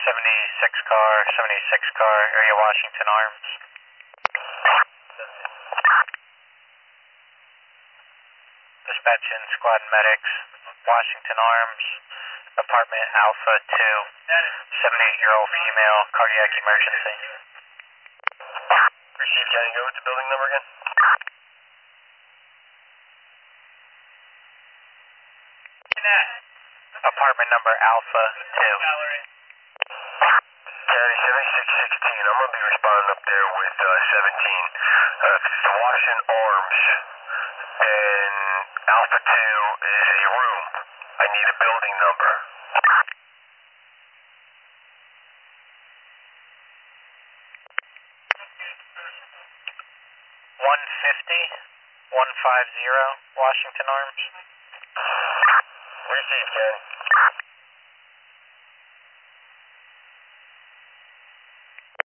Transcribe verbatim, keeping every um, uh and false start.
seventy-six car, seventy-six car, area Washington Arms. Dispatch in squad medics, Washington Arms, apartment Alpha two, seventy-eight-year-old female, cardiac emergency. Receive, can you go with the building number again? Apartment number Alpha two. County seventy-six sixteen, I'm going to be responding up there with uh, seventeen. Uh, if it's the Washington Arms, then Alpha two is a room. I need a building number. one fifty, one fifty, Washington Arms. Receive, Ken.